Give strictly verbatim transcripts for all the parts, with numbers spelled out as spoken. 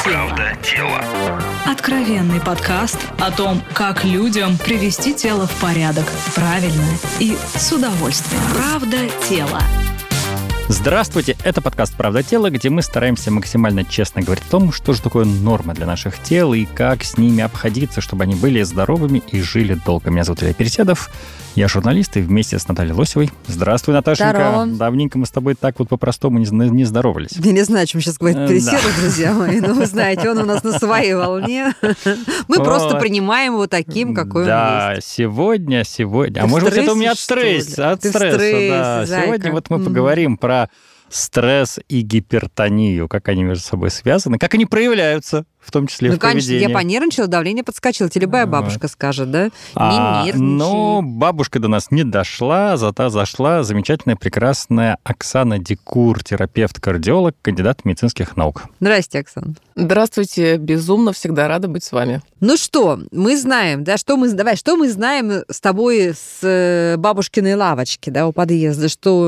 Правда тело. Откровенный подкаст о том, как людям привести тело в порядок правильно и с удовольствием. Правда тело. Здравствуйте, это подкаст «Правда тела», где мы стараемся максимально честно говорить о том, что же такое норма для наших тел и как с ними обходиться, чтобы они были здоровыми и жили долго. Меня зовут Илья Переседов, я журналист, и вместе с Натальей Лосевой. Здравствуй, Наташенька. Здорово. Давненько мы с тобой так вот по-простому не, не здоровались. Я не знаю, чем сейчас говорит Переседов, да. Друзья мои, но вы знаете, он у нас на своей волне. Мы вот. Просто принимаем его таким, какой да, он есть. Да, сегодня, сегодня. Ты а может быть, это у меня от стрессе, стресса, от Ты стресса, стрессе, да. зайка. Сегодня вот мы Mm-hmm. поговорим про стресс и гипертонию, как они между собой связаны, как они проявляются, в том числе ну, в поведении. конечно, я понервничала, давление подскочило. Тебе любая бабушка вот. скажет, да? Не а, нервничай. Но бабушка до нас не дошла, зато зашла замечательная, прекрасная Оксана Дикур, терапевт-кардиолог, кандидат медицинских наук. Здрасте, Оксана. Здравствуйте, безумно всегда рада быть с вами. Ну что, мы знаем, да, что мы, давай, что мы знаем с тобой с бабушкиной лавочки, да, у подъезда,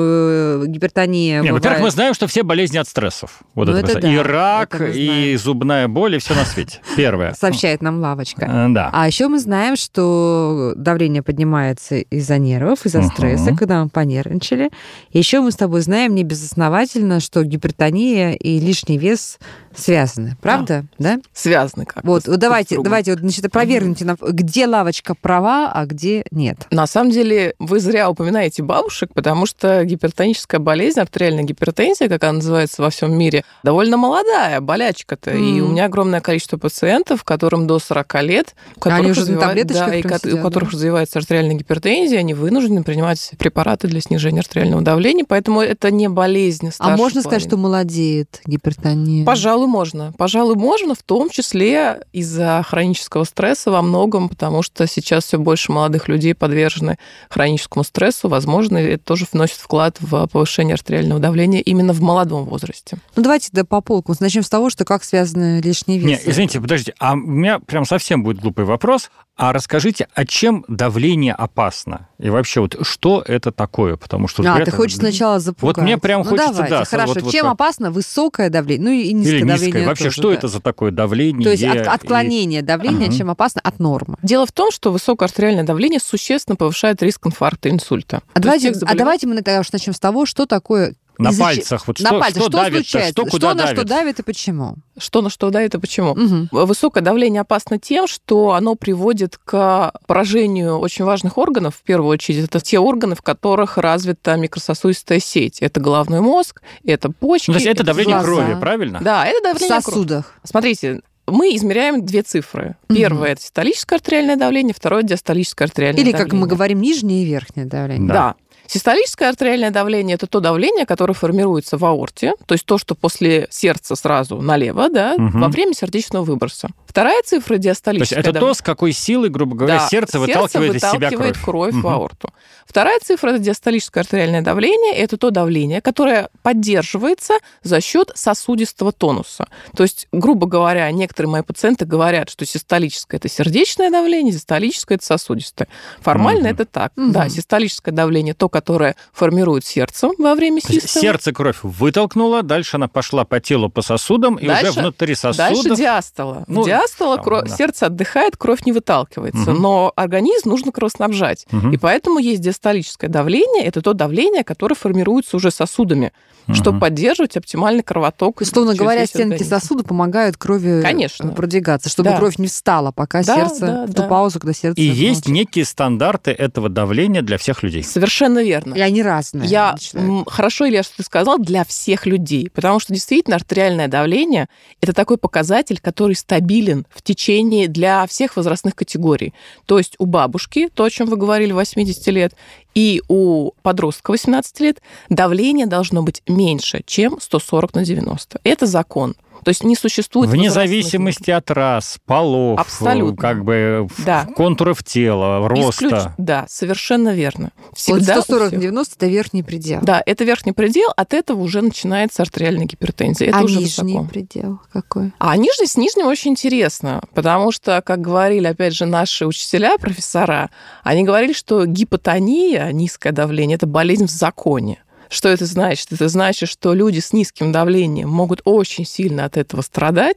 что гипертония Не, бывает... во-первых, мы знаем, что все болезни от стрессов. Вот ну, это это да, и рак, это и зубная боль, и все на свете. Первое. Сообщает нам лавочка. А, да. А еще мы знаем, что давление поднимается из-за нервов, из-за Угу. стресса, когда мы понервничали. Еще мы с тобой знаем небезосновательно, что гипертония и лишний вес связаны. Правда? Да? да? Связаны как-то. Вот, вот давайте, друг давайте вот, значит, опровергните, угу. где лавочка права, а где нет. На самом деле, вы зря упоминаете бабушек, потому что гипертоническая болезнь, артериальная гипертензия, как она называется во всем мире, довольно молодая болячка-то. Mm. И у меня огромное количество пациентов, которым до сорок лет, у которых, они уже развивает, на да, и сидят, у которых да? развивается артериальная гипертензия, они вынуждены принимать препараты для снижения артериального давления, поэтому это не болезнь. А можно сказать, что молодеет гипертония? Пожалуй, можно. Пожалуй, можно, в том числе из-за хронического стресса во многом, потому что сейчас все больше молодых людей подвержены хроническому стрессу. Возможно, это тоже вносит вклад в повышение артериального давления именно в молодом возрасте. Ну, давайте да, по полку. Начнем с того, что как связаны лишний вес. Нет, извините, подождите, а у меня прям совсем будет глупый вопрос. А расскажите, а чем давление опасно? И вообще, вот что это такое? Потому что... А, это... ты хочешь сначала запугать. Вот мне прям ну, хочется, давайте, да. хорошо. Вот, чем вот, опасно высокое давление? Ну, и низкое Или давление низкое. Вообще, тоже, что да. это за такое давление? То есть от, отклонение и... давления, ага. чем опасно от нормы. Дело в том, что высокое артериальное давление существенно повышает риск инфаркта и инсульта. А, давайте, заболев... а давайте мы тогда уж начнем с того, что такое... На Из-за... пальцах. Вот на что, пальцах. Что, Что давит, случается? Что, куда что на давит? что давит и почему? Что на что давит и почему? Угу. Высокое давление опасно тем, что оно приводит к поражению очень важных органов. В первую очередь, это те органы, в которых развита микрососудистая сеть. Это головной мозг, это почки. Ну, то есть это, это давление глаза. крови, правильно? Да, это давление в сосудах. крови. Смотрите, мы измеряем две цифры. Угу. Первое – это систолическое артериальное давление, второе – диастолическое артериальное Или, давление. как мы говорим, нижнее и верхнее давление. Да. да. Систолическое артериальное давление – это то давление, которое формируется в аорте, то есть то, что после сердца сразу налево, да, угу. во время сердечного выброса. Вторая цифра – диастолическое. То есть это давление. то, с какой силой, грубо говоря, да, сердце выталкивает, из себя кровь. кровь угу. в аорту. Вторая цифра – это диастолическое артериальное давление. Это то давление, которое поддерживается за счет сосудистого тонуса. То есть, грубо говоря, некоторые мои пациенты говорят, что систолическое – это сердечное давление, диастолическое – это сосудистое. Формально угу. это так. Угу. Да, систолическое давление – то, которое формирует сердцем во время систолы. Сердце кровь вытолкнуло, дальше она пошла по телу, по сосудам, и дальше, уже внутри сосудов... Дальше диастола. Ну, диастола там, кровь, да. сердце отдыхает, кровь не выталкивается, угу. но организм нужно кровоснабжать. Угу. И поэтому есть диастолическое давление, это то давление, которое формируется уже сосудами, угу. чтобы поддерживать оптимальный кровоток. Условно говоря, стенки сосуда помогают крови Конечно. продвигаться, чтобы да. кровь не встала, пока да, сердце, да, в ту да. паузу, когда сердце... И молчит. есть некие стандарты этого давления для всех людей. Совершенно верно. И они разные. Я... Хорошо, Илья, что ты сказал, для всех людей, потому что действительно артериальное давление – это такой показатель, который стабилен в течение для всех возрастных категорий. То есть у бабушки, то, о чем вы говорили, восемьдесят лет, и у подростка восемнадцати лет давление должно быть меньше, чем сто сорок на девяносто. Это закон. То есть не существует... Вне зависимости от рас, полов, абсолютно. Как бы да. контуров тела, роста. Исключ... Да, совершенно верно. Всегда вот сто сорок на девяносто – это верхний предел. Да, это верхний предел, от этого уже начинается артериальная гипертензия. Это а уже нижний высоко. предел какой? А нижний с нижним очень интересно, потому что, как говорили, опять же, наши учителя, профессора, они говорили, что гипотония, низкое давление, это болезнь в законе. Что это значит? Это значит, что люди с низким давлением могут очень сильно от этого страдать,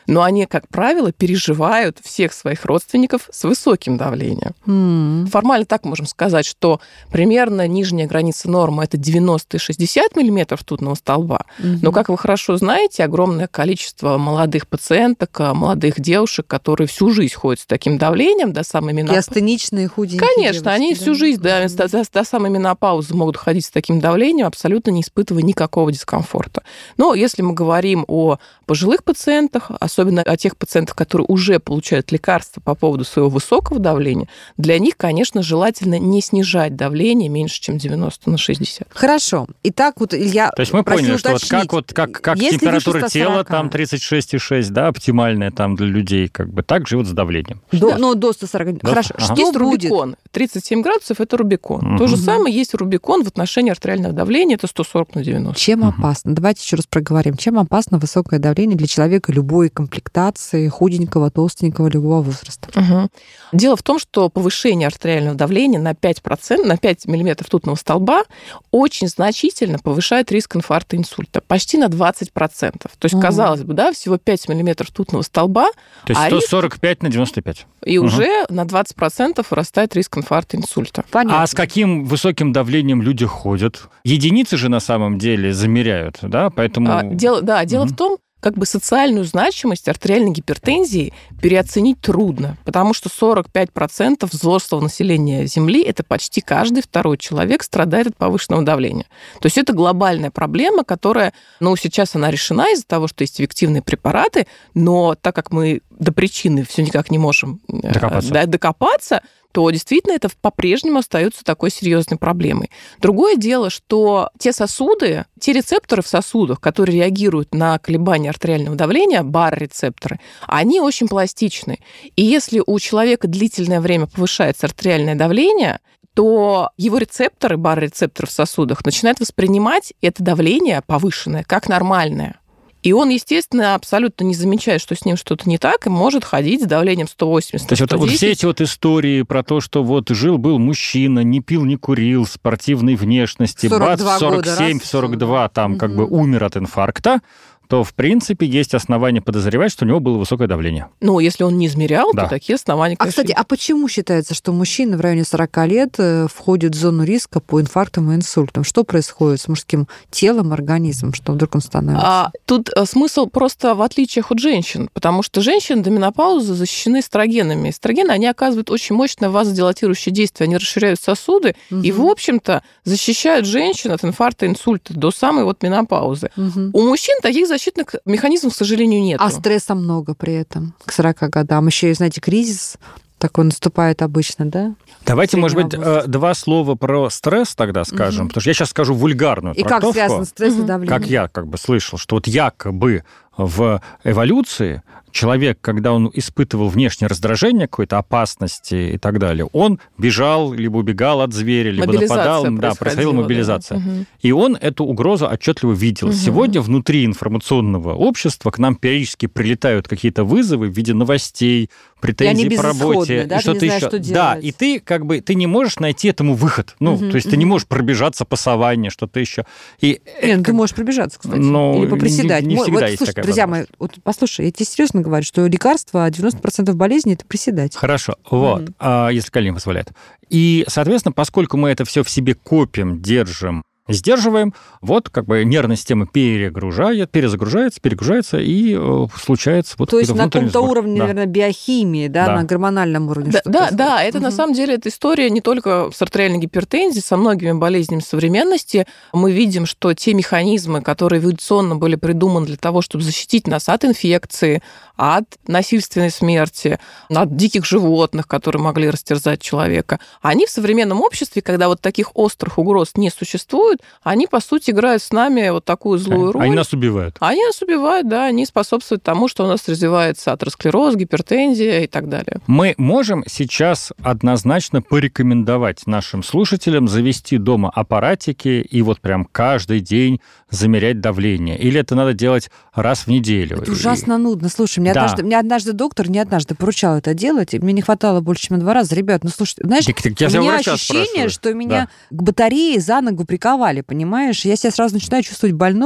но они, как правило, переживают всех своих родственников с высоким давлением. Mm. Формально так можем сказать, что примерно нижняя граница нормы – это девяносто и шестьдесят миллиметров ртутного столба. Mm-hmm. Но, как вы хорошо знаете, огромное количество молодых пациенток, молодых девушек, которые всю жизнь ходят с таким давлением до самой менопаузы. И астеничные, худенькие Конечно, девочки, они да? всю жизнь до, до, до, до самой менопаузы могут ходить с таким давлением, абсолютно не испытывая никакого дискомфорта. Но если мы говорим о пожилых пациентах, особенно о тех пациентах, которые уже получают лекарства по поводу своего высокого давления, для них, конечно, желательно не снижать давление меньше, чем девяносто на шестьдесят. Хорошо. Итак, вот Илья, то есть мы поняли, что вот как, вот, как, как температура тела, там тридцать шесть и шесть, да, оптимальная там для людей, как бы так живут с давлением. До, да. Ну, до ста сорока. До... Хорошо. Ага. Что есть будет? Рубикон. тридцать семь градусов – это Рубикон. Угу. То же самое есть Рубикон в отношении артериального давления, это сто сорок на девяносто. Чем угу. опасно? Давайте еще раз проговорим. Чем опасно высокое давление для человека любой комплектации, худенького, толстенького, любого возраста? Угу. Дело в том, что повышение артериального давления на пять процентов, на пять миллиметров ртутного столба очень значительно повышает риск инфаркта и инсульта. Почти на двадцать процентов. То есть, угу. казалось бы, да, всего пять миллиметров ртутного столба. То есть а сто сорок пять риск... на девяносто пять. И угу. уже на двадцать процентов вырастает риск инфаркта и инсульта. Понятно. А с каким высоким давлением люди ходят? Единицы же на самом деле замеряют, да? Поэтому... А, дело, да, дело угу. в том, как бы социальную значимость артериальной гипертензии переоценить трудно, потому что сорок пять процентов взрослого населения Земли, это почти каждый второй человек, страдает от повышенного давления. То есть это глобальная проблема, которая, ну, сейчас она решена из-за того, что есть эффективные препараты, но так как мы до причины все никак не можем докопаться, да, докопаться то действительно это по-прежнему остается такой серьезной проблемой. Другое дело, что те сосуды, те рецепторы в сосудах, которые реагируют на колебания артериального давления, барорецепторы, они очень пластичны. И если у человека длительное время повышается артериальное давление, то его рецепторы, барорецепторы в сосудах, начинают воспринимать это давление повышенное как нормальное. И он, естественно, абсолютно не замечает, что с ним что-то не так, и может ходить с давлением сто восемьдесят. То есть вот, вот все эти вот истории про то, что вот жил-был мужчина, не пил, не курил, спортивной внешности, бац, в сорок семь, в сорок два там угу. как бы умер от инфаркта, то, в принципе, есть основания подозревать, что у него было высокое давление. Ну, если он не измерял, да. то такие основания, конечно... А, кстати, а почему считается, что мужчины в районе сорока лет входят в зону риска по инфарктам и инсультам? Что происходит с мужским телом, организмом, что вдруг он становится? А, тут смысл просто в отличиях от женщин, потому что женщины до менопаузы защищены эстрогенами. Эстрогены, они оказывают очень мощное вазодилатирующее действие, они расширяют сосуды угу. и, в общем-то, защищают женщин от инфаркта и инсульта до самой вот менопаузы. Угу. У мужчин таких защитных защитных механизмов, к сожалению, нет. А стресса много при этом к сорока годам. Еще, знаете, кризис такой наступает обычно, да? Давайте, может быть, август. два слова про стресс тогда скажем, угу. потому что я сейчас скажу вульгарную и трактовку. И как связан стресс угу. и давление? Как я как бы слышал, что вот якобы в эволюции человек, когда он испытывал внешнее раздражение, какой-то опасности и так далее, он бежал, либо убегал от зверя, либо нападал, да, происходила мобилизация. Да. Угу. И он эту угрозу отчетливо видел. Угу. Сегодня внутри информационного общества к нам периодически прилетают какие-то вызовы в виде новостей, претензий по работе, да? и что-то знаешь, еще. Что да, и ты как бы ты не можешь найти этому выход. Ну, угу, то есть угу. ты не можешь пробежаться по саванне, что-то еще. И Нет, как... ты можешь пробежаться, кстати, но или поприседать. Не, не всегда вот, есть слушай, такая друзья мои, вот, послушай, я тебе серьезно говорю, что лекарство девяносто процентов болезней это приседать. Хорошо, вот, угу. а, если колени позволяет. И, соответственно, поскольку мы это все в себе копим, держим, сдерживаем, вот как бы нервная система перегружает, перезагружается, перегружается, и э, случается вот то есть на каком-то сбор. уровне, да. наверное, биохимии, да, да, на гормональном уровне. Да, да, происходит. да, это угу. на самом деле эта история не только с артериальной гипертензией, со многими болезнями современности. Мы видим, что те механизмы, которые эволюционно были придуманы для того, чтобы защитить нас от инфекции, от насильственной смерти, от диких животных, которые могли растерзать человека, они в современном обществе, когда вот таких острых угроз не существует, они, по сути, играют с нами вот такую злую роль. Они нас убивают. Они нас убивают, да, они способствуют тому, что у нас развивается атеросклероз, гипертензия и так далее. Мы можем сейчас однозначно порекомендовать нашим слушателям завести дома аппаратики и вот прям каждый день замерять давление? Или это надо делать раз в неделю? Это ужасно нудно. Слушай, мне, да. однажды, мне однажды доктор не однажды поручал это делать, и мне не хватало больше, чем на два раза. Ребят, ну слушай, знаешь, так, так у меня ощущение, спрашиваю. что меня да. к батарее за ногу приковали, понимаешь? Я себя сразу начинаю чувствовать больной,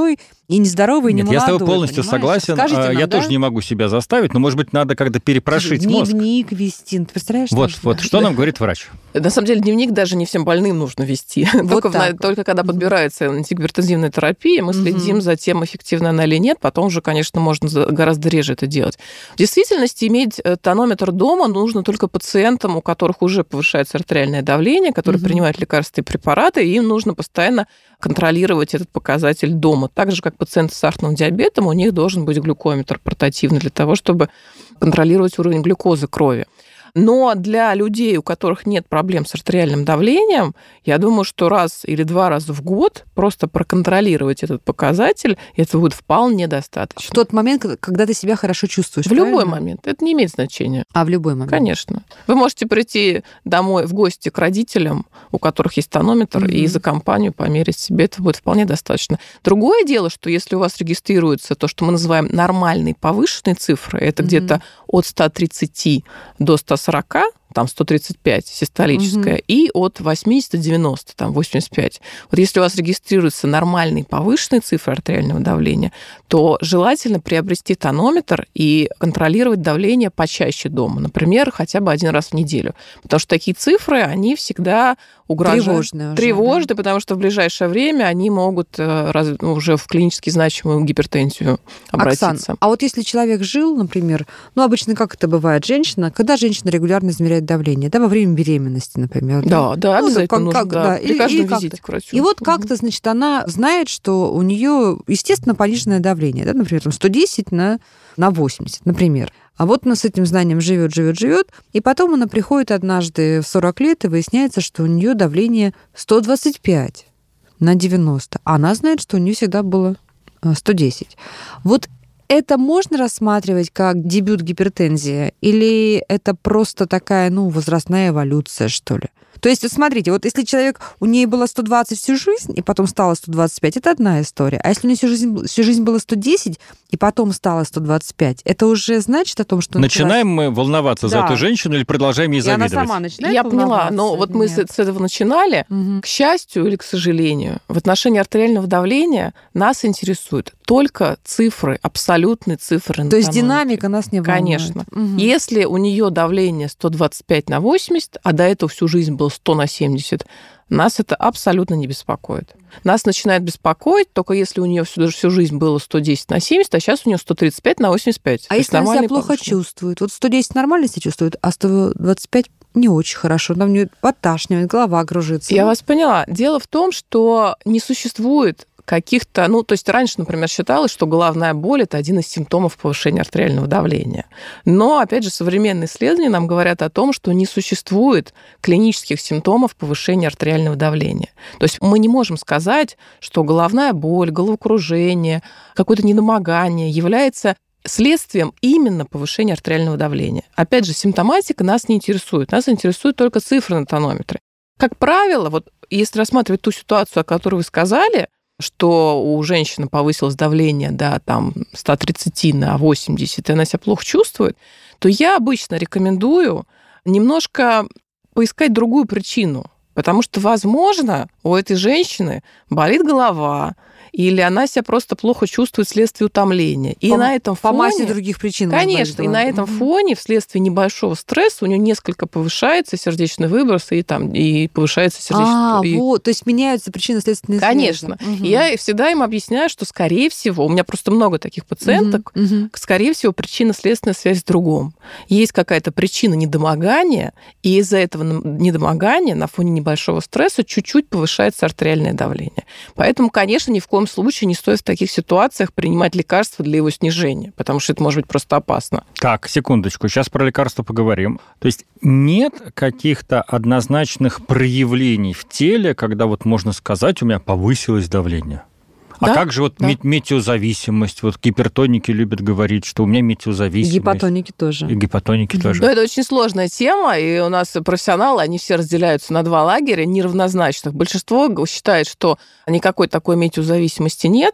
И не здоровый, и не Нет, молодой. я с тобой полностью понимаешь? согласен. Скажите нам, я да? тоже не могу себя заставить, но, может быть, надо как-то перепрошить мозг. Дневник вести. Ты представляешь? Вот, что вот, это? что нам говорит врач? На самом деле дневник даже не всем больным нужно вести. Вот только, в, только когда подбирается антигипертензивная терапия, мы следим Мгм. за тем, эффективна она или нет. Потом уже, конечно, можно за- гораздо реже это делать. В действительности иметь э, тонометр дома нужно только пациентам, у которых уже повышается артериальное давление, которые Мгм. принимают лекарственные препараты, и им нужно постоянно контролировать этот показатель дома. Так же, как пациенты с сахарным диабетом, у них должен быть глюкометр портативный для того, чтобы контролировать уровень глюкозы крови. Но для людей, у которых нет проблем с артериальным давлением, я думаю, что раз или два раза в год просто проконтролировать этот показатель, это будет вполне достаточно. В тот момент, когда- когда ты себя хорошо чувствуешь. В любой правильно? момент. Это не имеет значения. А в любой момент. Конечно. Вы можете прийти домой в гости к родителям, у которых есть тонометр, Мгм. и за компанию померить себе. Это будет вполне достаточно. Другое дело, что если у вас регистрируется то, что мы называем нормальные повышенные цифры, это Мгм. где-то от ста тридцати до ста сорока, там сто тридцать пять систолическая, Мгм. и от восьмидесяти до девяноста, там восемьдесят пять. Вот если у вас регистрируются нормальные повышенные цифры артериального давления, то желательно приобрести тонометр и контролировать давление почаще дома. Например, хотя бы один раз в неделю. Потому что такие цифры, они всегда угрожают. Тревожные уже, Тревожные, да. потому что в ближайшее время они могут э, раз- ну, уже в клинически значимую гипертензию обратиться. Оксан, а вот если человек жил, например, ну, обычно как это бывает, женщина, когда женщина регулярно измеряет давление, да, во время беременности, например. Да, да, Ну, обязательно как- нужно, как- да, да, при и- каждом и как-то. визите к врачу. И вот Мгм. как-то, значит, она знает, что у нее, естественно, пониженное давление, да, например, там сто десять на, на восемьдесят, например. А вот она с этим знанием живет, живет, живет, и потом она приходит однажды в сорок лет, и выясняется, что у нее давление сто двадцать пять на девяносто. А она знает, что у нее всегда было э, сто десять. Вот это можно рассматривать как дебют гипертензии, или это просто такая, ну, возрастная эволюция, что ли? То есть, вот смотрите, вот если человек, у нее было сто двадцать всю жизнь, и потом стало сто двадцать пять, это одна история. А если у нее всю жизнь, всю жизнь было сто десять, и потом стало сто двадцать пять, это уже значит о том, что... Начинаем мы волноваться за Да. эту женщину или продолжаем ей И она завидовать? сама начинает Я поняла, волноваться но вот или мы нет? с, с этого начинали. Мгм. К счастью или к сожалению, в отношении артериального давления нас интересуют только цифры, абсолютные цифры. на То есть тонометре. динамика нас не волнует. Конечно. Мгм. Если у нее давление сто двадцать пять на восемьдесят, а до этого всю жизнь было сто на семьдесят, нас это абсолютно не беспокоит. Нас начинает беспокоить только если у нее всю, всю жизнь было сто десять на семьдесят, а сейчас у нее сто тридцать пять на восемьдесят пять. А То есть если она себя нормальный плохо повышенный. чувствует? Вот сто десять нормально себя чувствует, а сто двадцать пять не очень хорошо. Там у нее подташнивает, голова кружится. Я Ну, вас поняла. Дело в том, что не существует каких-то... Ну, то есть раньше, например, считалось, что головная боль – это один из симптомов повышения артериального давления. Но, опять же, современные исследования нам говорят о том, что не существует клинических симптомов повышения артериального давления. То есть мы не можем сказать, что головная боль, головокружение, какое-то недомогание является следствием именно повышения артериального давления. Опять же, симптоматика нас не интересует. Нас интересуют только цифры на тонометре. Как правило, вот если рассматривать ту ситуацию, о которой вы сказали, что у женщины повысилось давление до там, сто тридцать на восемьдесят, и она себя плохо чувствует, то я обычно рекомендую немножко поискать другую причину. Потому что, возможно, у этой женщины болит голова, или она себя просто плохо чувствует вследствие утомления. И по, на этом по фоне... массе других причин. Конечно, и на этом фоне вследствие небольшого стресса у нее несколько повышается сердечный выброс, и, там, и повышается сердечный... А, и... вот, то есть меняются причинно-следственные связи. Конечно. Мгм. И я всегда им объясняю, что, скорее всего, у меня просто много таких пациенток, Мгм, мгм. скорее всего, причинно-следственная связь в другом. Есть какая-то причина недомогания, и из-за этого недомогания на фоне небольшого стресса чуть-чуть повышается артериальное давление. Поэтому, конечно, ни в коем случае не стоит в таких ситуациях принимать лекарства для его снижения, потому что это может быть просто опасно. Так, секундочку, сейчас про лекарства поговорим. То есть нет каких-то однозначных проявлений в теле, когда вот можно сказать, у меня повысилось давление? А Да, как же вот да. мет- метеозависимость? Вот гипертоники любят говорить, что у меня метеозависимость. Гипотоники тоже. И гипотоники Мгм. тоже. Но это очень сложная тема, и у нас профессионалы, они все разделяются на два лагеря неравнозначных. Большинство считает, что никакой такой метеозависимости нету,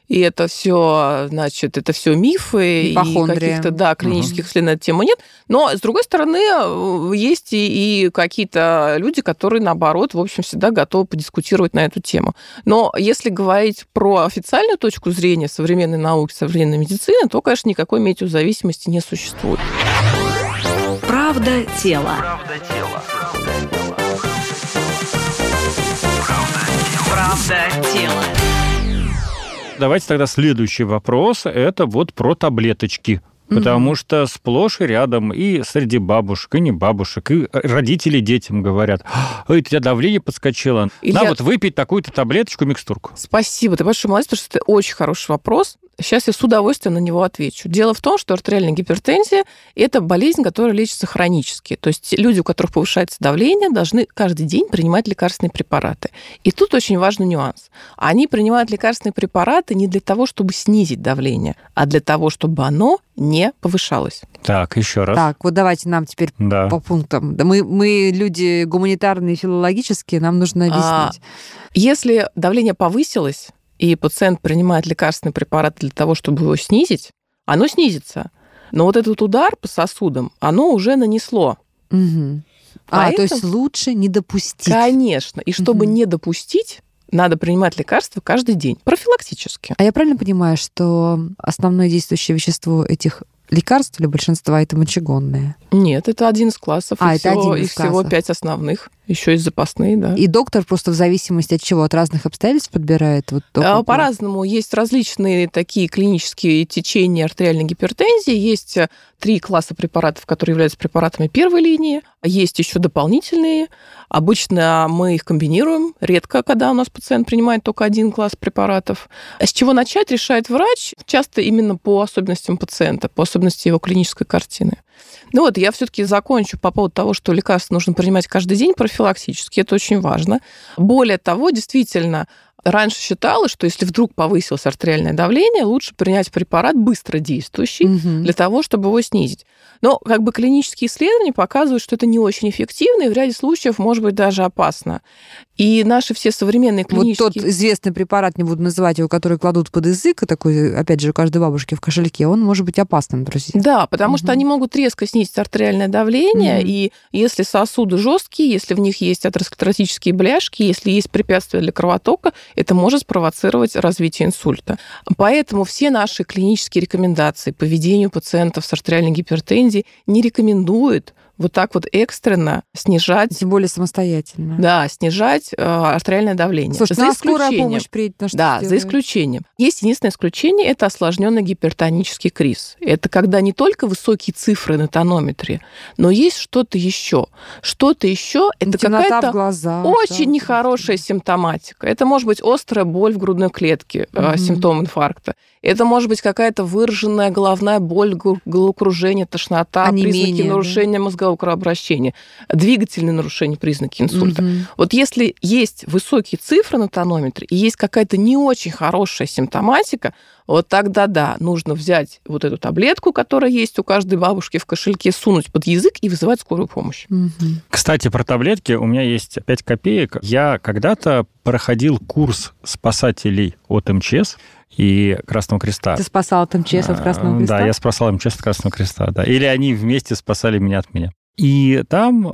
и это все, значит, это все мифы, и каких-то, да, клинических угу. исследований на эту тему нет. Но, с другой стороны, есть и, и какие-то люди, которые, наоборот, в общем, всегда готовы подискутировать на эту тему. Но если говорить про официальную точку зрения современной науки, современной медицины, то, конечно, никакой метеозависимости не существует. Правда тела. Правда тела. Правда тела. Давайте тогда следующий вопрос. Это вот про таблеточки. Потому mm-hmm. что сплошь и рядом и среди бабушек, и не бабушек, и родители детям говорят: ой, у тебя давление подскочило. Илья... На вот выпить такую-то таблеточку, микстурку. Спасибо, ты большой молодец, потому что это очень хороший вопрос. Сейчас я с удовольствием на него отвечу. Дело в том, что артериальная гипертензия – это болезнь, которая лечится хронически. То есть люди, у которых повышается давление, должны каждый день принимать лекарственные препараты. И тут очень важный нюанс. Они принимают лекарственные препараты не для того, чтобы снизить давление, а для того, чтобы оно не повышалось. Так, еще раз. Так, вот давайте нам теперь да. по пунктам. Да мы, мы люди гуманитарные, филологические, нам нужно объяснить. А, если давление повысилось, и пациент принимает лекарственный препарат для того, чтобы его снизить, оно снизится. Но вот этот удар по сосудам, оно уже нанесло. Угу. А, Поэтому, то есть лучше не допустить. Конечно. И чтобы угу. не допустить, надо принимать лекарства каждый день, профилактически. А я правильно понимаю, что основное действующее вещество этих лекарств для большинства это мочегонные? Нет, это один из классов. А, и это всего, один из их всего классов. пять основных. Еще есть запасные, да. И доктор просто в зависимости от чего? От разных обстоятельств подбирает? Вот а, по-разному. Есть различные такие клинические течения артериальной гипертензии. Есть три класса препаратов, которые являются препаратами первой линии. Есть еще дополнительные. Обычно мы их комбинируем. Редко, когда у нас пациент принимает только один класс препаратов. С чего начать, решает врач. Часто именно по особенностям пациента, по особенностям его клинической картины. Ну вот, я все-таки закончу по поводу того, что лекарства нужно принимать каждый день профилактически. Это очень важно. Более того, действительно, раньше считалось, что если вдруг повысилось артериальное давление, лучше принять препарат быстродействующий угу. для того, чтобы его снизить. Но как бы клинические исследования показывают, что это не очень эффективно и в ряде случаев может быть даже опасно. И наши все современные клинические... Вот тот известный препарат, не буду называть его, который кладут под язык, такой, опять же, у каждой бабушки в кошельке, он может быть опасным, друзья. Да, потому угу. что они могут резко снизить артериальное давление, угу. и если сосуды жесткие, если в них есть атеросклеротические бляшки, если есть препятствия для кровотока, это может спровоцировать развитие инсульта. Поэтому все наши клинические рекомендации по ведению пациентов с артериальной гипертензией не рекомендуют вот так вот экстренно снижать... Тем более самостоятельно. Да, снижать э, артериальное давление. Слушай, за ну, исключением, скорая помощь приедет, на что да, сделает? За исключением. Есть единственное исключение, это осложненный гипертонический криз. Это когда не только высокие цифры на тонометре, но есть что-то еще. Что-то еще это какая-то глазах, очень да, нехорошая симптоматика. Это может быть острая боль в грудной клетке, mm-hmm. симптом инфаркта. Это может быть какая-то выраженная головная боль, головокружение, тошнота, онемение, признаки нарушения да? мозгового кровообращения, двигательные нарушения, признаки инсульта. Угу. Вот если есть высокие цифры на тонометре и есть какая-то не очень хорошая симптоматика, вот тогда да, нужно взять вот эту таблетку, которая есть у каждой бабушки в кошельке, сунуть под язык и вызывать скорую помощь. Угу. Кстати, про таблетки у меня есть пять копеек. Я когда-то проходил курс спасателей от эм че эс и Красного Креста. Ты спасал от эм че эс от Красного Креста? Да, я спасал эм че эс от Красного Креста, да. Или они вместе спасали меня от меня. И там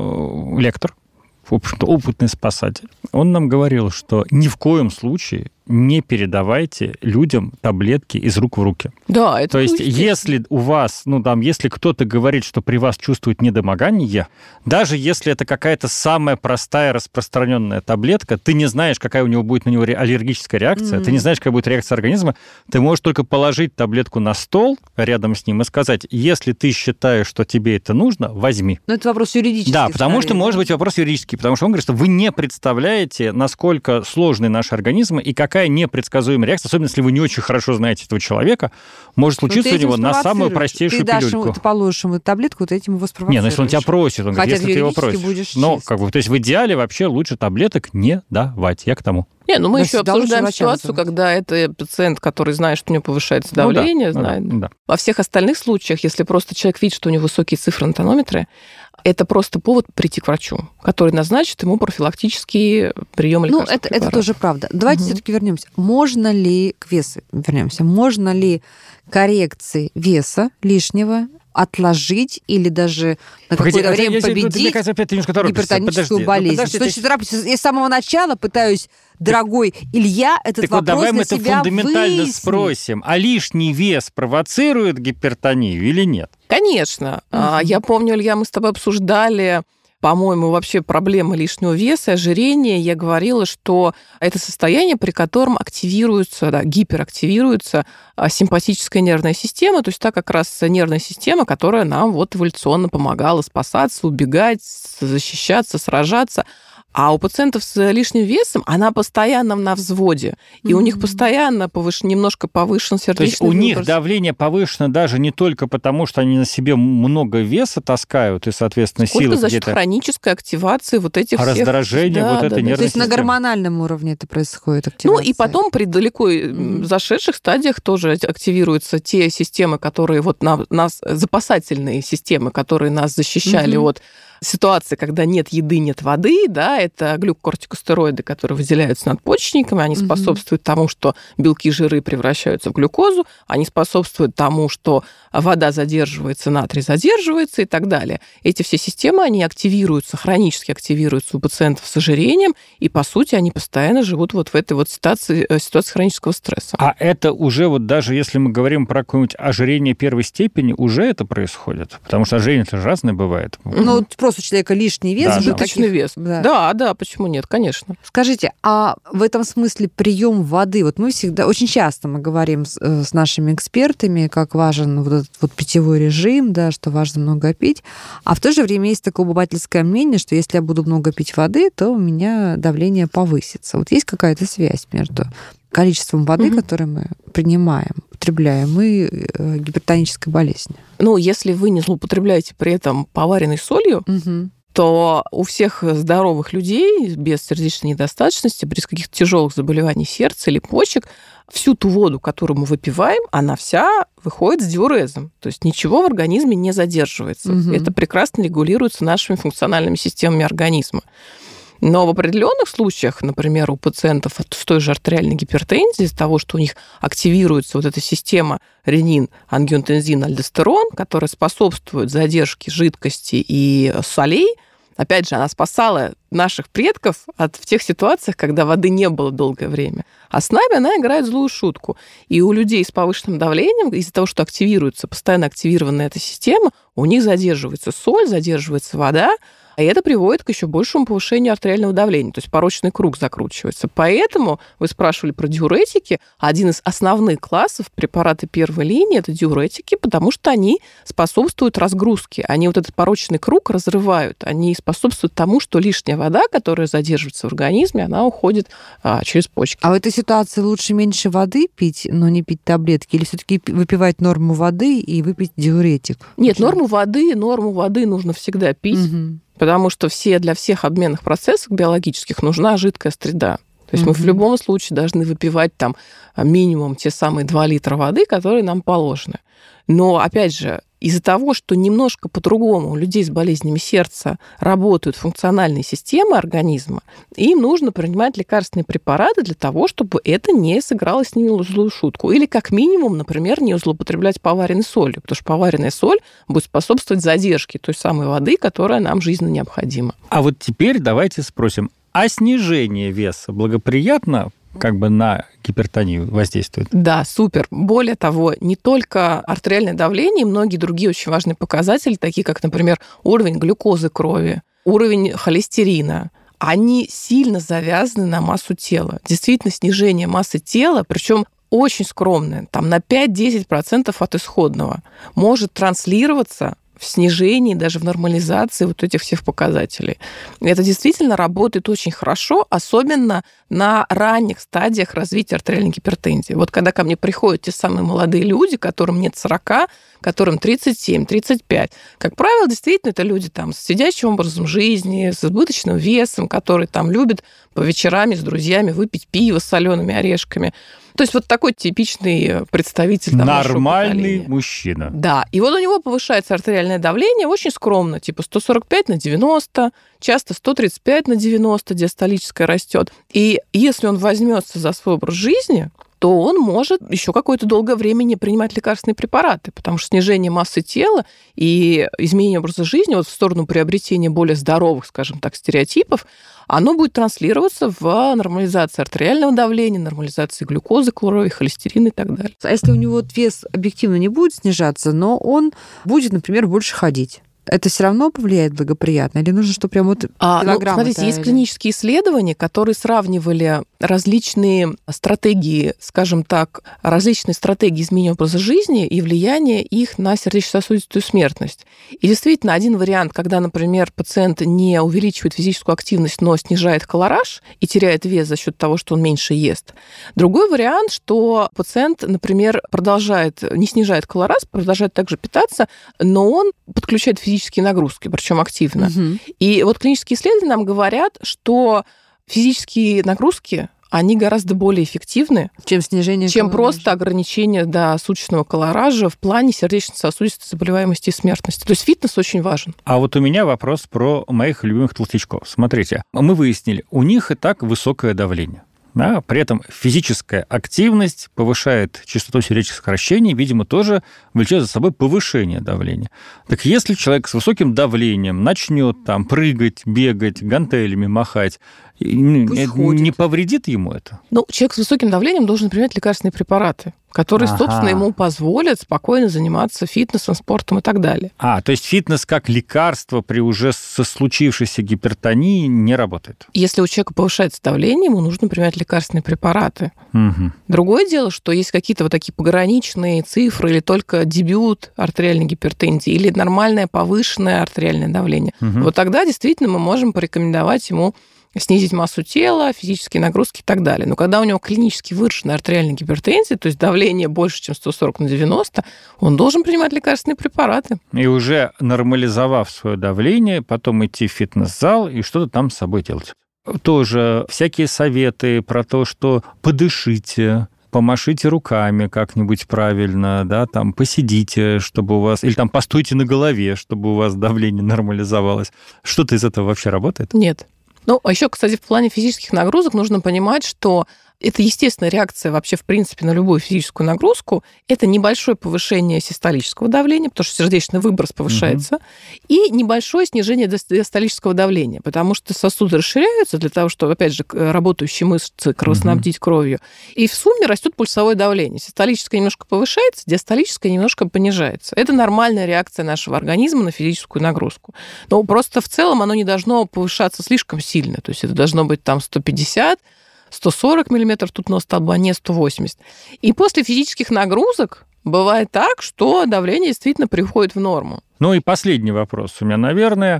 э, лектор, в общем-то, опытный спасатель, он нам говорил, что ни в коем случае не передавайте людям таблетки из рук в руки. Да, это То есть, если у вас, ну, там, если кто-то говорит, что при вас чувствует недомогание, даже если это какая-то самая простая распространенная таблетка, ты не знаешь, какая у него будет на него аллергическая реакция, mm-hmm. ты не знаешь, какая будет реакция организма, ты можешь только положить таблетку на стол рядом с ним и сказать: если ты считаешь, что тебе это нужно, возьми. Но это вопрос юридический. Да, потому скорее, что да? может быть вопрос юридический, потому что он говорит, что вы не представляете, насколько сложный наш организм и какая непредсказуемая реакция, особенно если вы не очень хорошо знаете этого человека, может случиться у него на самую простейшую ты дашь пилюльку. Ему, ты положишь ему таблетку, ты этим его спровоцируешь. Не, ну если он тебя просит, он говорит, Хотя если ты его просишь. Будешь Но, чист. как бы, то есть в идеале вообще лучше таблеток не давать. Я к тому. Не, ну мы да еще обсуждаем ситуацию, когда это пациент, который знает, что у него повышается давление, ну да, знает. ну да. Во всех остальных случаях, если просто человек видит, что у него высокие цифры на тонометре, Это просто повод прийти к врачу, который назначит ему профилактический прием лекарственных Ну, это, препаратов. это тоже правда. Давайте угу. все-таки вернемся. Можно ли к весу вернемся? Можно ли коррекции веса лишнего отложить или даже на Погоди, какое-то время я, я, победить ты, мне кажется, опять ты немножко торопишься. гипертоническую Подожди, болезнь? ну, подожди, Что ты... значит торопишься? Я с самого начала пытаюсь, дорогой Илья, этот так вопрос вот, давай для мы это себя фундаментально выяснить. спросим. А лишний вес провоцирует гипертонию или нет? Конечно. Угу. Я помню, Илья, мы с тобой обсуждали, по-моему, вообще проблемы лишнего веса, ожирения. Я говорила, что это состояние, при котором активируется, да, гиперактивируется симпатическая нервная система, то есть та как раз нервная система, которая нам вот эволюционно помогала спасаться, убегать, защищаться, сражаться. А у пациентов с лишним весом она постоянно на взводе, и mm-hmm. у них постоянно повыш... немножко повышен сердечный То есть у выброс. них давление повышено даже не только потому, что они на себе много веса таскают, и, соответственно, Сколько силы за счет где-то... хронической активации вот этих а всех... раздражение да, вот да, этой да. нервной То есть системы. на гормональном уровне это происходит, активация? Ну и потом при далеко mm-hmm. зашедших стадиях тоже активируются те системы, которые вот на, нас... запасательные системы, которые нас защищали mm-hmm. от ситуации, когда нет еды, нет воды, да, это глюкокортикостероиды, которые выделяются надпочечниками, они mm-hmm. способствуют тому, что белки и жиры превращаются в глюкозу, они способствуют тому, что вода задерживается, натрий задерживается и так далее. Эти все системы, они активируются, хронически активируются у пациентов с ожирением, и, по сути, они постоянно живут вот в этой вот ситуации, ситуации хронического стресса. А это уже вот даже если мы говорим про какое-нибудь ожирение первой степени, уже это происходит? Потому что ожирение это же разное бывает. Ну, mm-hmm. просто у человека лишний вес. Да, избыточный таких... вес. Да. да, да, почему нет, конечно. Скажите, а в этом смысле прием воды, вот мы всегда, очень часто мы говорим с, с нашими экспертами, как важен вот этот вот питьевой режим, да, что важно много пить, а в то же время есть такое обывательское мнение, что если я буду много пить воды, то у меня давление повысится. Вот есть какая-то связь между количеством воды, угу. которое мы принимаем, потребляем, и э, гипертонической болезнью? Ну, если вы не злоупотребляете при этом поваренной солью, угу. то у всех здоровых людей без сердечной недостаточности, без каких-то тяжелых заболеваний сердца или почек, всю ту воду, которую мы выпиваем, она вся выходит с диурезом. То есть ничего в организме не задерживается. Угу. Это прекрасно регулируется нашими функциональными системами организма. Но в определенных случаях, например, у пациентов с той же артериальной гипертензией, из-за того, что у них активируется вот эта система ренин, ангиотензин, альдостерон, которая способствует задержке жидкости и солей, опять же, она спасала наших предков от, в тех ситуациях, когда воды не было долгое время. А с нами она играет злую шутку. И у людей с повышенным давлением, из-за того, что активируется, постоянно активированная эта система, у них задерживается соль, задерживается вода, и это приводит к еще большему повышению артериального давления, то есть порочный круг закручивается. Поэтому вы спрашивали про диуретики. Один из основных классов препараты первой линии – это диуретики, потому что они способствуют разгрузке. Они вот этот порочный круг разрывают. Они способствуют тому, что лишняя вода, которая задерживается в организме, она уходит а, через почки. А в этой ситуации лучше меньше воды пить, но не пить таблетки? Или все-таки выпивать норму воды и выпить диуретик? Нет, норму воды, норму воды нужно всегда пить. Угу. Потому что все, для всех обменных процессов биологических нужна жидкая среда. То есть mm-hmm. мы в любом случае должны выпивать там минимум те самые два литра воды, которые нам положены. Но, опять же, из-за того, что немножко по-другому у людей с болезнями сердца работают функциональные системы организма, им нужно принимать лекарственные препараты для того, чтобы это не сыграло с ними злую шутку. Или, как минимум, например, не злоупотреблять поваренной солью, потому что поваренная соль будет способствовать задержке той самой воды, которая нам жизненно необходима. А вот теперь давайте спросим, а снижение веса благоприятно как бы на гипертонию воздействует? Да, супер. Более того, не только артериальное давление, многие другие очень важные показатели, такие как, например, уровень глюкозы крови, уровень холестерина, они сильно завязаны на массу тела. Действительно, снижение массы тела, причем очень скромное, там на пять-десять процентов от исходного, может транслироваться в снижении, даже в нормализации вот этих всех показателей. И это действительно работает очень хорошо, особенно на ранних стадиях развития артериальной гипертензии. Вот когда ко мне приходят те самые молодые люди, которым нет сорока, которым тридцать семь - тридцать пять, как правило, действительно, это люди там, с сидячим образом жизни, с избыточным весом, которые там любят по вечерам с друзьями выпить пиво с солеными орешками. То есть вот такой типичный представитель там, нормальный мужчина. Да, и вот у него повышается артериальное давление очень скромно, типа сто сорок пять на девяносто, часто сто тридцать пять на девяносто, диастолическое растет. И если он возьмется за свой образ жизни, то он может еще какое-то долгое время не принимать лекарственные препараты, потому что снижение массы тела и изменение образа жизни вот в сторону приобретения более здоровых, скажем так, стереотипов, оно будет транслироваться в нормализации артериального давления, нормализации глюкозы, крови, холестерина и так далее. А если у него вес объективно не будет снижаться, но он будет, например, больше ходить? Это все равно повлияет благоприятно? Или нужно, что прям вот а, килограмм? Ну, смотрите, есть клинические исследования, которые сравнивали различные стратегии, скажем так, различные стратегии изменения образа жизни и влияние их на сердечно-сосудистую смертность. И действительно, один вариант, когда, например, пациент не увеличивает физическую активность, но снижает колораж и теряет вес за счет того, что он меньше ест. Другой вариант, что пациент, например, продолжает, не снижает колораж, продолжает также питаться, но он подключает физическую физические нагрузки, причем активно. Угу. И вот клинические исследования нам говорят, что физические нагрузки, они гораздо более эффективны, чем снижение чем колоража. Просто ограничение до суточного колоража в плане сердечно-сосудистой заболеваемости и смертности. То есть фитнес очень важен. А вот у меня вопрос про моих любимых толстячков. Смотрите, мы выяснили, у них и так высокое давление. Да, при этом физическая активность повышает частоту сердечных сокращений, видимо, тоже влечет за собой повышение давления. Так если человек с высоким давлением начнет там прыгать, бегать, гантелями махать, не повредит ему это? Ну, человек с высоким давлением должен принимать лекарственные препараты, которые, ага. собственно, ему позволят спокойно заниматься фитнесом, спортом и так далее. А, то есть фитнес как лекарство при уже со случившейся гипертонии не работает? Если у человека повышается давление, ему нужно принимать лекарственные препараты. Угу. Другое дело, что есть какие-то вот такие пограничные цифры или только дебют артериальной гипертензии или нормальное повышенное артериальное давление. Угу. Вот тогда действительно мы можем порекомендовать ему снизить массу тела, физические нагрузки и так далее. Но когда у него клинически выраженная артериальная гипертензия, то есть давление больше, чем сто сорок на девяносто, он должен принимать лекарственные препараты. И уже нормализовав свое давление, потом идти в фитнес-зал и что-то там с собой делать. Тоже всякие советы про то, что подышите, помашите руками как-нибудь правильно, да, там посидите, чтобы у вас... Или там постойте на голове, чтобы у вас давление нормализовалось. Что-то из этого вообще работает? Нет. Ну, а еще, кстати, в плане физических нагрузок нужно понимать, что это естественная реакция вообще, в принципе, на любую физическую нагрузку. Это небольшое повышение систолического давления, потому что сердечный выброс повышается, угу. и небольшое снижение диастолического давления, потому что сосуды расширяются для того, чтобы, опять же, работающие мышцы кровоснабдить угу. кровью. И в сумме растет пульсовое давление. Систолическое немножко повышается, диастолическое немножко понижается. Это нормальная реакция нашего организма на физическую нагрузку. Но просто в целом оно не должно повышаться слишком сильно. То есть это должно быть там сто пятьдесят, сто сорок миллиметров ртутного столба, не сто восемьдесят. И после физических нагрузок бывает так, что давление действительно приходит в норму. Ну и последний вопрос у меня, наверное.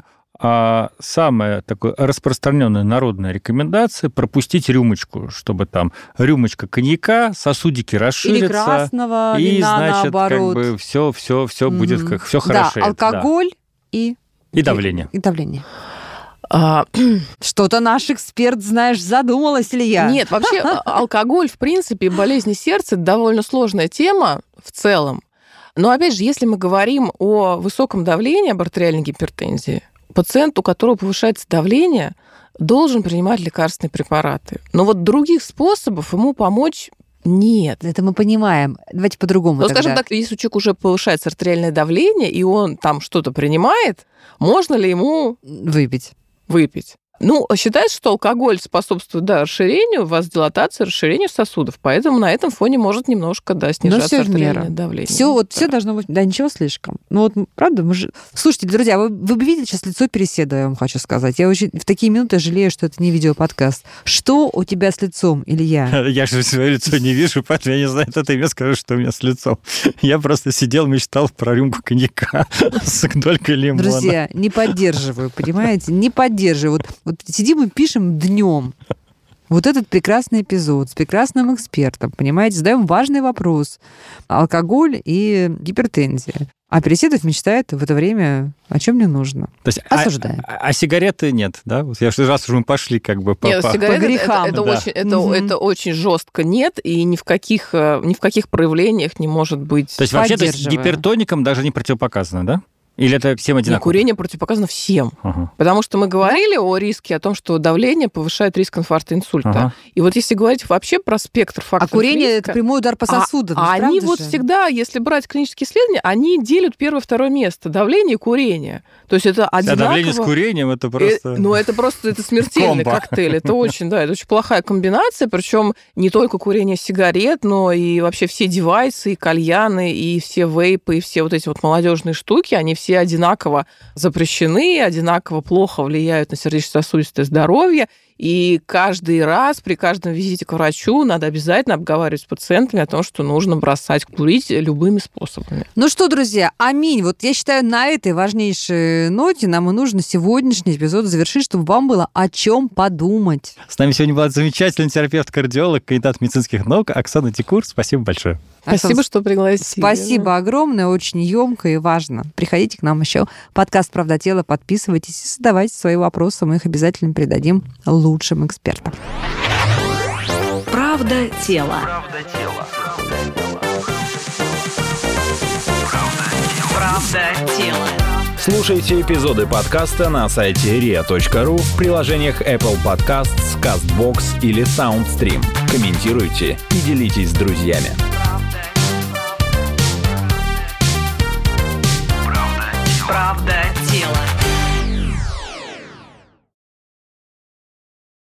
А самая такая распространенная народная рекомендация — пропустить рюмочку, чтобы там рюмочка коньяка, сосудики расширятся. Или красного и, вина, значит, наоборот. Как бы все, все, все mm-hmm. будет как все хорошо. Да, алкоголь да. и... И давление. И давление. А... Что-то наш эксперт, знаешь, задумалась ли я? Нет, вообще алкоголь, в принципе, болезни сердца — довольно сложная тема в целом. Но, опять же, если мы говорим о высоком давлении, об артериальной гипертензии, пациент, у которого повышается давление, должен принимать лекарственные препараты. Но вот других способов ему помочь нет. Это мы понимаем. Давайте по-другому. Но, тогда. скажем так, если у человека уже повышается артериальное давление, и он там что-то принимает, можно ли ему... Выпить. Выпить. Ну, считается, что алкоголь способствует, да, расширению, вазодилатации, расширению сосудов, поэтому на этом фоне может немножко, да, снижаться артериальное давление. Все, вот да. все должно быть, да, ничего слишком. Ну вот, правда, мы же... Слушайте, друзья, вы, вы бы видели сейчас лицо Переседа, я вам хочу сказать. Я очень в такие минуты жалею, что это не видеоподкаст. Что у тебя с лицом, Илья? Я же свое лицо не вижу, поэтому я не знаю, кто ты мне скажешь, что у меня с лицом. Я просто сидел, мечтал про рюмку коньяка с долькой лимона. Друзья, не поддерживаю, понимаете? Не поддерживаю. Вот, вот сидим и пишем днем. вот этот прекрасный эпизод с прекрасным экспертом, понимаете, задаем важный вопрос. Алкоголь и гипертензия. А Переседов мечтает в это время, о чем мне нужно. То есть, осуждаем. А, а, а сигареты нет, да? Вот я раз уже мы пошли как бы по, нет, по... сигареты, по грехам. Это, это, да. очень, это, Угу. это очень жестко нет, и ни в каких, ни в каких проявлениях не может быть. То есть вообще то есть, гипертоникам даже не противопоказано, да? Или это всем одинаково? И курение противопоказано всем. Ага. Потому что мы говорили о риске, о том, что давление повышает риск инфаркта, инсульта. Ага. И вот если говорить вообще про спектр факторов А курение риска, это прямой удар по сосудам. А, а они вот же? всегда, если брать клинические исследования, они делят первое и второе место. Давление и курение. То есть это одинаково... А давление с курением это просто... Э, ну, это просто это смертельный комбо. коктейль. Это очень, да, это очень плохая комбинация. Причем не только курение сигарет, но и вообще все девайсы, и кальяны, и все вейпы, и все вот эти вот молодежные штуки, они все одинаково запрещены, одинаково плохо влияют на сердечно-сосудистое здоровье. И каждый раз при каждом визите к врачу надо обязательно обговаривать с пациентами о том, что нужно бросать курить любыми способами. Ну что, друзья, аминь. Вот я считаю, на этой важнейшей ноте нам и нужно сегодняшний эпизод завершить, чтобы вам было о чем подумать. С нами сегодня была замечательный терапевт-кардиолог, кандидат медицинских наук Оксана Тикур. Спасибо большое. Спасибо, Оксана, что пригласили. Спасибо огромное, очень емко и важно. Приходите к нам еще. Подкаст «Правда тела», подписывайтесь и задавайте свои вопросы, мы их обязательно передадим лучшим экспертам. Правда тела. Правда тела. Слушайте эпизоды подкаста на сайте риа точка ру, в приложениях Apple Podcasts, CastBox или SoundStream. Комментируйте и делитесь с друзьями. Правда